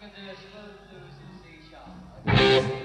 can do a smooth blues in C sharp.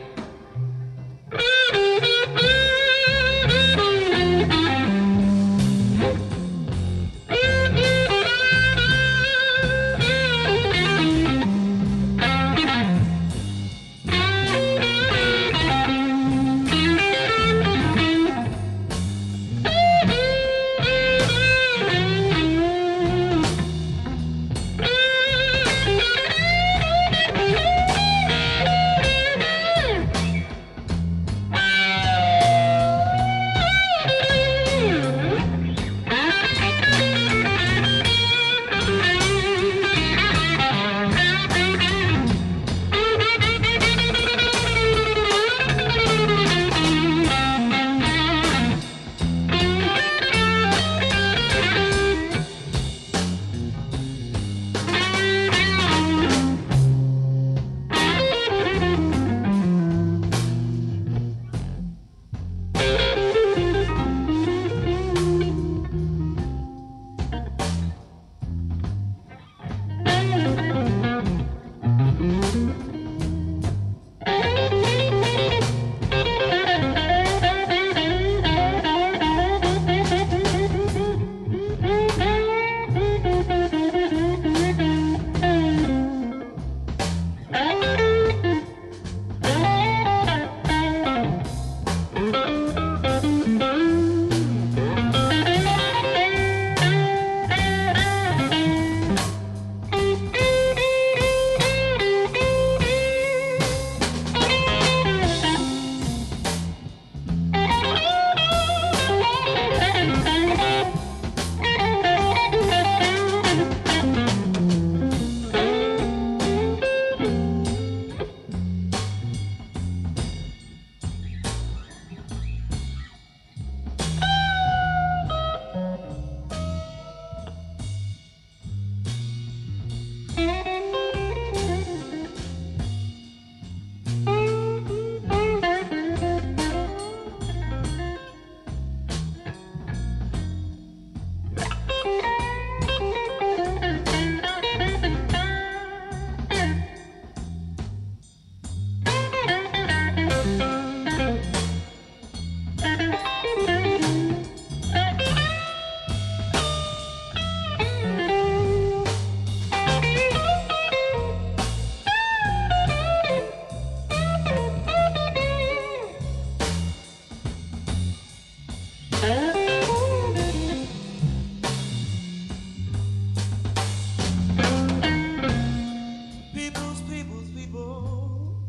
People.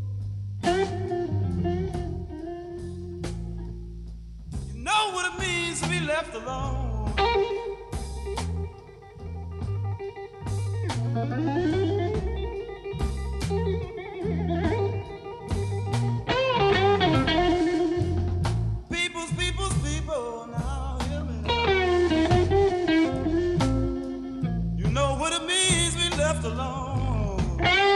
You know what it means to be left alone. People, now hear me. You know what it means to be left alone.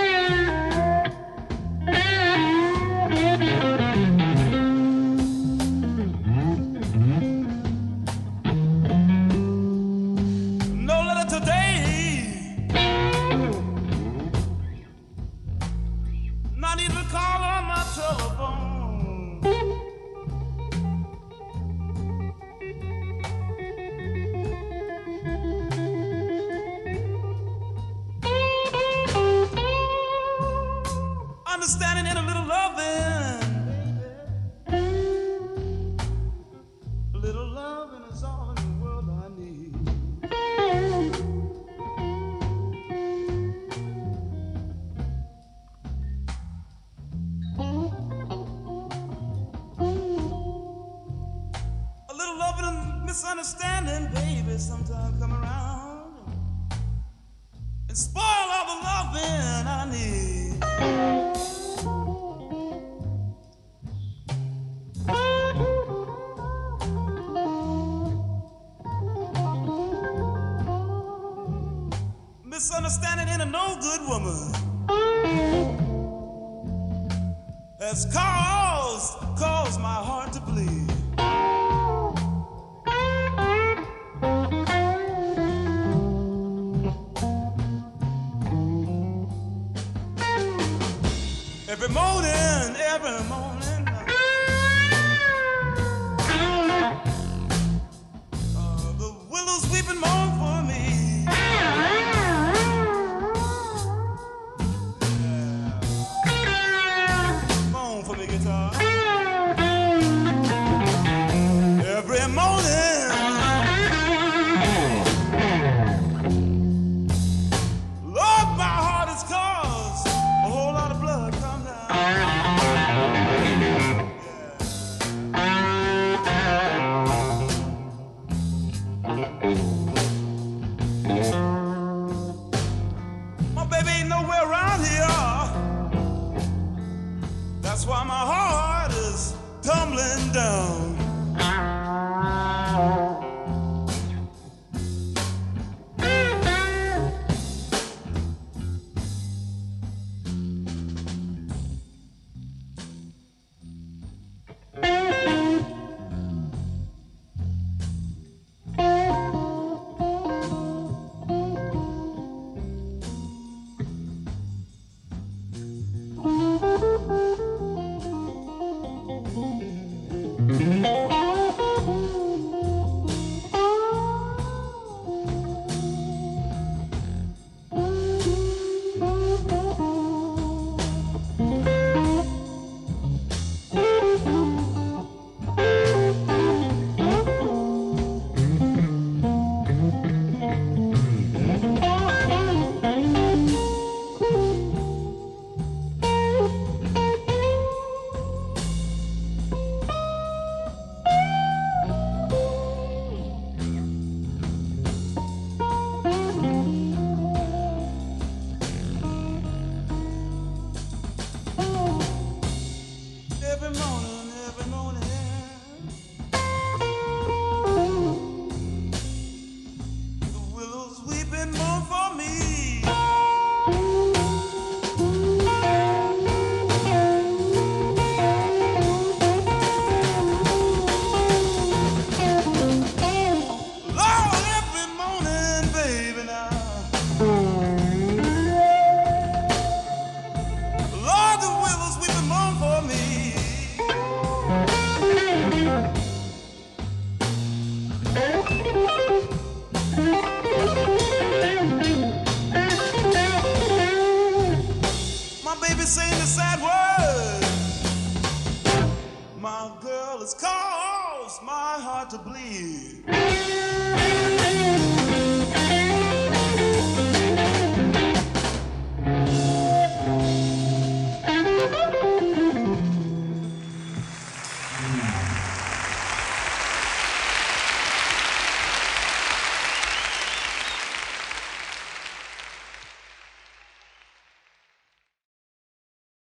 No letter today, not even call on my telephone. Understanding and a little loving, baby. A little loving is all in the world I need. A little loving and misunderstanding, baby, sometimes come around and spoil all the loving I need. Misunderstanding in a no good woman has caused my heart to bleed. Every morning, every morning, the willows weeping mourn for me. Yeah. Mourn for me, guitar. Every morning, Lord, my heart is caused a whole lot of blood come down. My baby ain't nowhere around here. That's why my heart is tumbling down. Every morning, the willows weeping mourn for me. Lord, every morning, baby, now. Lord, the willows weeping mourn for me. My baby saying the sad words. My girl has caused my heart to bleed.